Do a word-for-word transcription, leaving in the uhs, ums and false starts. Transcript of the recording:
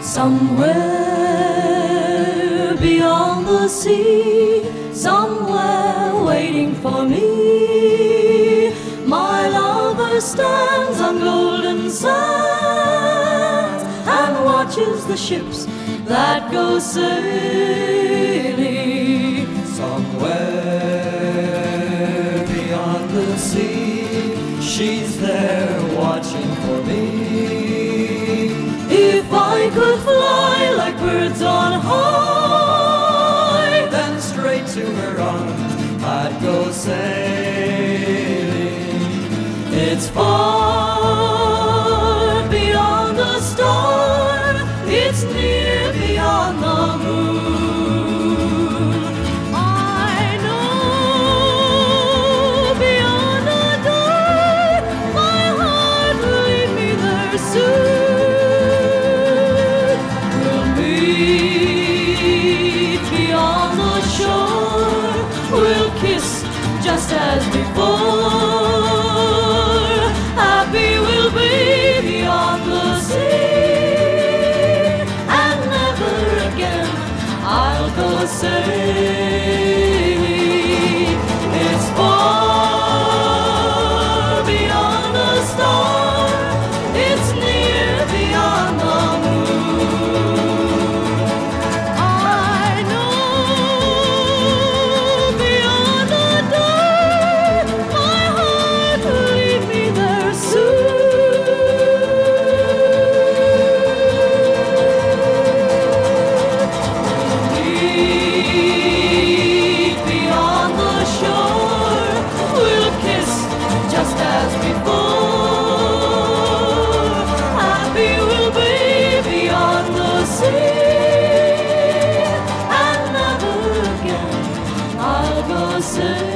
Somewhere beyond the sea, somewhere waiting for me, my lover stands on golden sands and watches the ships that go sailing. Somewhere beyond the sea, she's there watching for me. If I could fly like birds on high, then straight to her arms I'd go sailing. it's far beyond the star, it's near beyond the moon. I know beyond a day, my heart will lead me there soon. We'll meet beyond the shore, we'll kiss just as before. Happy we'll be beyond the sea, and never again I'll go sailing. It's far beyond the star, it's near beyond the moon. I know beyond a day, my heart will lead me there Meet beyond the shore, we'll kiss just as before. Happy we'll be beyond the sea, and never again I'll go sailing.